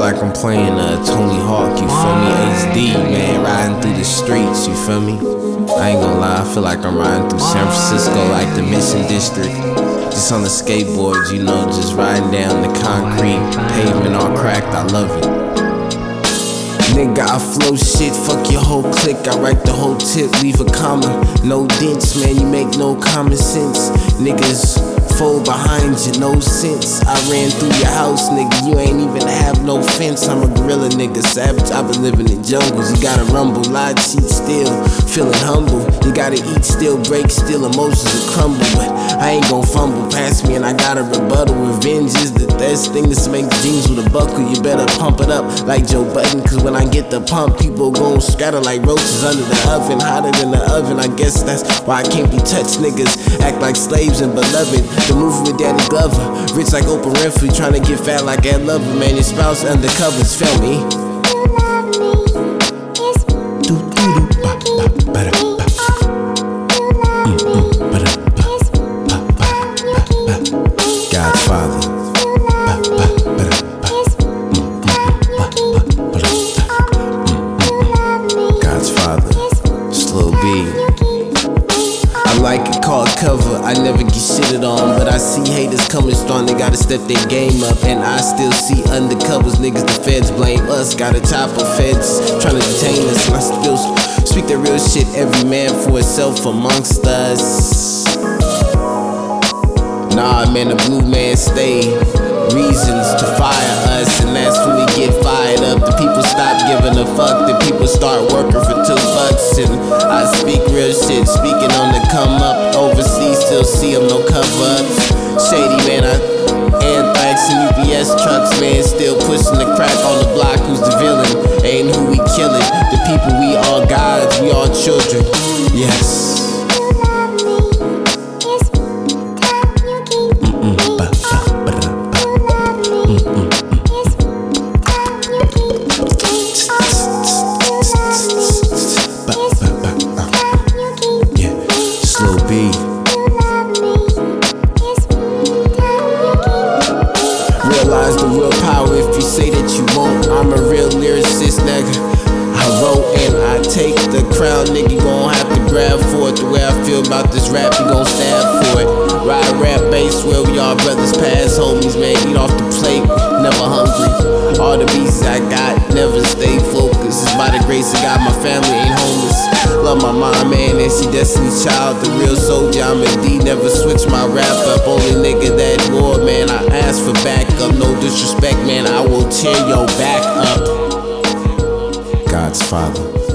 like I'm playing Tony Hawk, you feel me? HD, man, riding through the streets, you feel me? I ain't gonna lie, I feel like I'm riding through San Francisco like the Mission District. Just on the skateboards, you know, just riding down the concrete, pavement all cracked, I love it. Nigga, I flow shit, fuck your whole clique. I write the whole tip, leave a comma. No dents, man, you make no common sense. Niggas fold behind you, no sense. I ran through your house, nigga, you ain't even have no fence. I'm a gorilla, nigga, savage, I been living in jungles. You gotta rumble, lie, cheat, still feeling humble. You gotta eat, still break, still emotions will crumble. But I ain't gon' fumble past me and I got a rebuttal. Revenge is the best thing to make jeans with a buckle. You better pump it up like Joe Budden, cause when I get the pump, people gon' scatter like roaches under the oven. Hotter than the oven, I guess that's why I can't be touched. Niggas act like slaves and beloved. The movie with Danny Glover, rich like Oprah Winfrey, tryna get fat like Ed Lover. Man, your spouse undercovers, feel me? God's father. God's father. Slow B. I like it called cover, I never get shitted on, but I see haters coming strong, they gotta step their game up. And I still see undercovers, niggas the feds blame us. Gotta chopper feds tryna detain us, and I still speak the real shit, every man for himself amongst us. Nah, man, the blue man stay reasons to fire us, and that's when we get fired up. The people stop giving a fuck, the people start working for $2. And I speak real shit, speaking on the come up. Overseas, still see them, no cover-ups. Shady, man, Anthrax and UPS trucks, man, still pushing the crack on the block. Who's the villain? Ain't who we killing. The people, we all gods, we all children. Yes. Slow B. Realize the real power if you say that you won't. I'm a real lyricist, nigga. I wrote and I take the crown, nigga. You gon' have to grab for it. The way I feel about this rap, you gon' stab for it. Ride rap bass where we all brothers pass homies, man. Eat off the plate, never hungry. All the beats I got, never stay focused. It's by the grace of God, my family ain't homeless. Love my mom, man, and she Destiny's Child, the real soldier. I'm a D, never switch my rap up. Only nigga that war, man, I ask for backup. No disrespect, man, I will tear your back up. God's father.